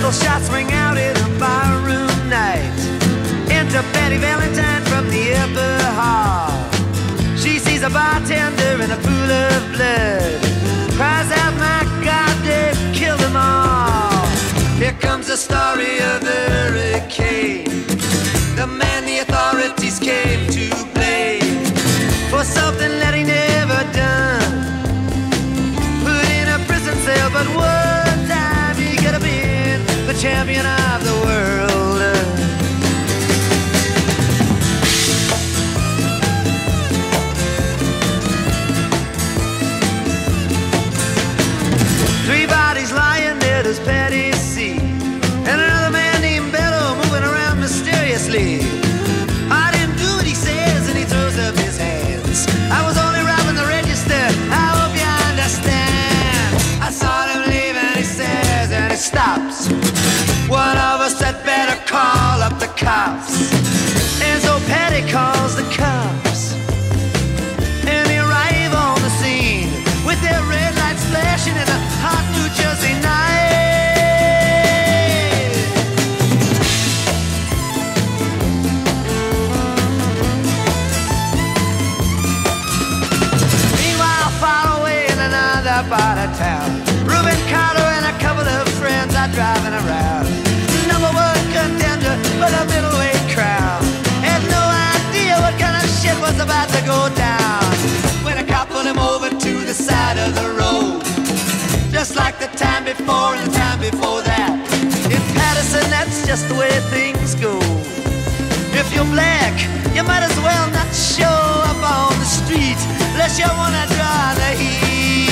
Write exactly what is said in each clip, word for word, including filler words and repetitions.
Pistol shots ring out in a barroom night. Enter Betty Valentine from the upper hall. She sees a bartender in a pool of blood, cries out, my God, they've killed them all. Here comes the story of the hurricane, the man the authorities came to blame for something that he never done. Put in a prison cell, but one time he could have been the champion of the world. Three bodies lying dead as Patty see, and another man named Bello moving around mysteriously. I didn't do what he says, and he throws up his hands. I was only robbing the register, I hope you understand. I saw him leave and he says, and he stops. One of us had better call up the cops. And so Patty calls the cops, and they arrive on the scene with their red lights flashing in a hot New Jersey night. Meanwhile, far away in another part of town, Reuben Carter and a couple of friends are driving around. Number one contender for the middleweight crown had no idea what kind of shit was about to go down when a cop pulled him over to the side of the road, just like the time before and the time before that. In Patterson, that's just the way things go. If you're black, you might as well not show up on the street unless you wanna draw the heat.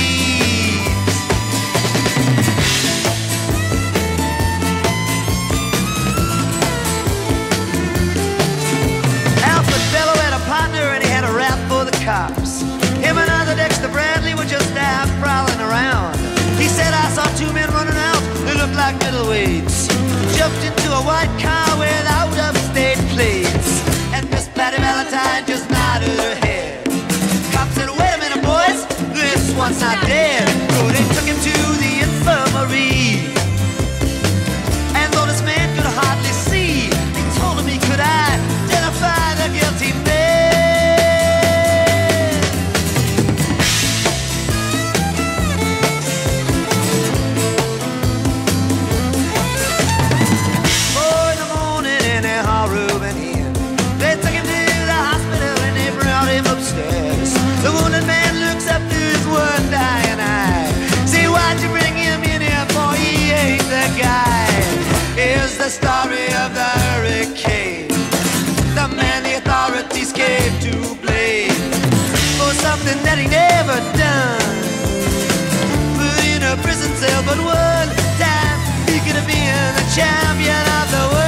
Alfred Bello had a partner and he had a rap for the cops. Him and other Dexter Bradley were just out prowling around. He said, I saw two men running out who looked like middleweights, jumped into a white car without upstate plates, and Miss Patty Valentine just nodded her head. Cop said, wait a minute, boys, this one's not dead. So they took him to the infirmary, and though this man could hardly see, they told him he could identify the guilty man. The wounded man looks up to his one dying eye. Say, why'd you bring him in here for? He ain't the guy. Here's the story of the hurricane, the man the authorities came to blame for something that he never done. Put in a prison cell, but one time he could have been the champion of the world.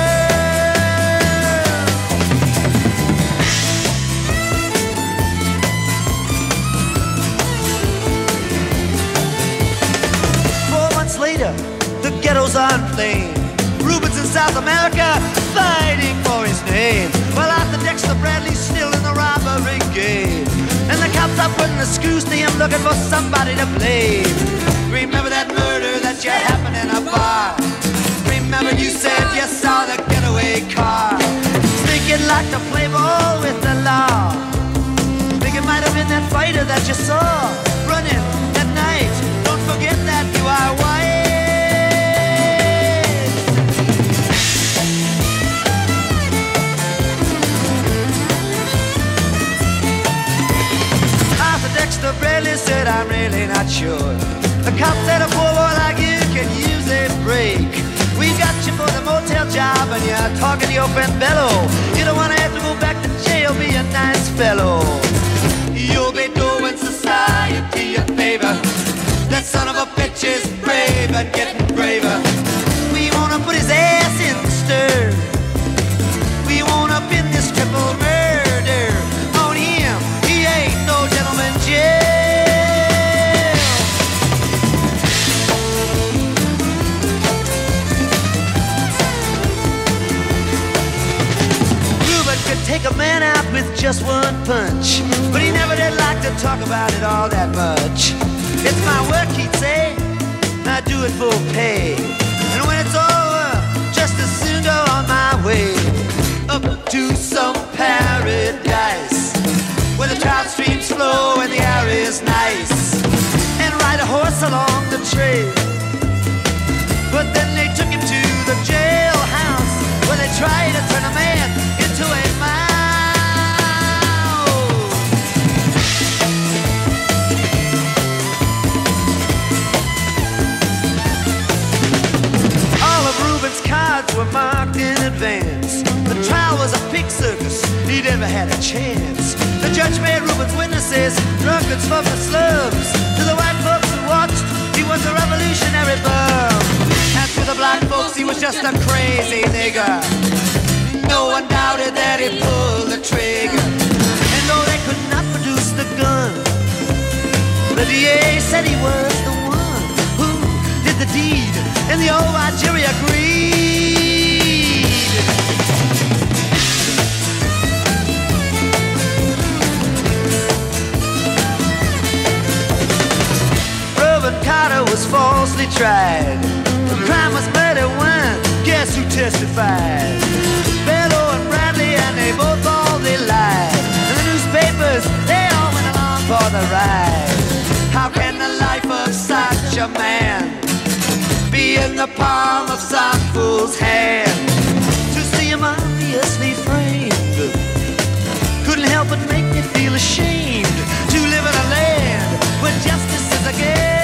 Later, the ghetto's on flame. Reuben's in South America, fighting for his name, while Arthur Dexter Bradley's still in the robbery game. And the cops are putting the screws to him, looking for somebody to blame. Remember that murder that you happened in a bar? Remember you said you saw the getaway car? Think you'd like to play ball with the law? Think it might have been that fighter that you saw running that night? Don't forget that you are white. Arthur Dexter Bradley said, I'm really not sure. The cop said a poor boy like you can use a break. We got you for the motel job and you're talking to your friend Bello. You don't want to have to go back to jail, be a nice fellow. You'll be doing society a favor. That son of a bitch is brave and getting braver. We wanna put his ass in the stir. We wanna pin this triple murder on him. He ain't no gentleman jail. Reuben could take a man out with just one punch, but he never did like to talk about it all that much. It's my work, he'd say, I do it for pay. And when it's over, to some paradise where the trout streams flow and the air is nice, and ride a horse along the trail. But then they took him to the jailhouse where they tried to turn a man into a mouse. All of Reuben's cards were marked in advance. The trial was a pig circus, he never had a chance. The judge made Reuben's witnesses drunkards from the slums. To the white folks who watched, he was a revolutionary bum. And to the black folks, he was just a crazy nigger. No one doubted that he pulled the trigger. And though they could not produce the gun, the D A said he was the one who did the deed, and the old white jury agreed. Reuben Carter was falsely tried. The crime was murder one. Guess who testified? Bello and Bradley, and they both all they lied. And the newspapers, they all went along for the ride. How can the life of such a man be in the palm of some fool's hand? To see him obviously framed couldn't help but make me feel ashamed to live in a land where justice is a game.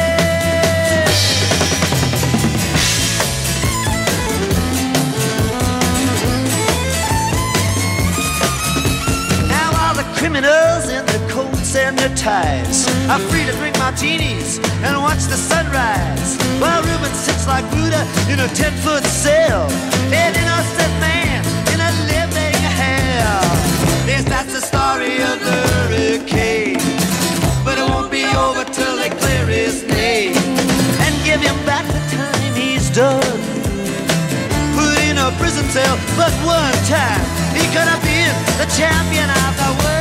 Criminals in their coats and their ties are free to drink martinis and watch the sunrise, while Reuben sits like Buddha in a ten-foot cell, an innocent man in a living hell. Yes, that's the story of the hurricane, but it won't be over till they clear his name and give him back the time he's done. Put in a prison cell, but one time he could have been the champion of the world.